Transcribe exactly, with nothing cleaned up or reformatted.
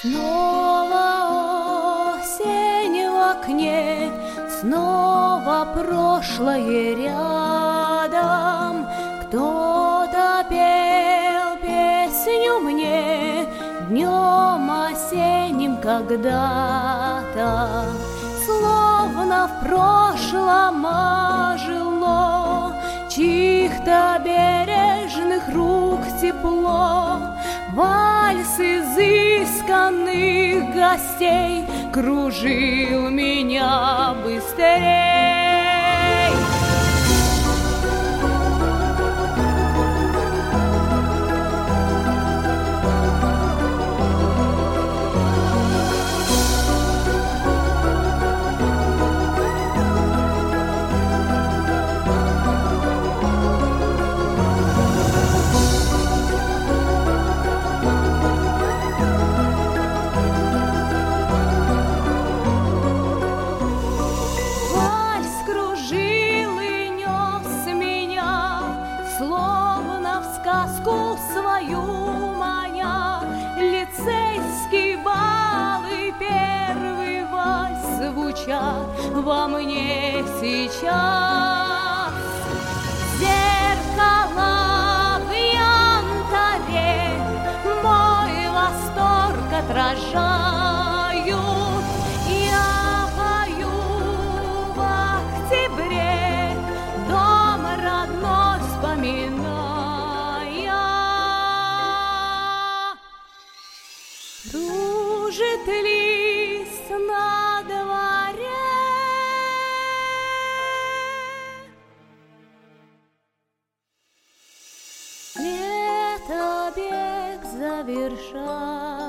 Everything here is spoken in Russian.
Снова осень в окне, снова прошлое рядом. Кто-то пел песню мне днем осенним когда-то, словно в прошлом ожило чьих-то бережных рук тепло. Вальс изысканных гостей кружил меня быстрей. Словно в сказку свою маня, лицейский бал и первый вальс звучат во мне сейчас. Зеркала в янтаре мой восторг отражают. Я пою в октябре дом родной вспоминая. Кружит лист на дворе, лето бег завершает.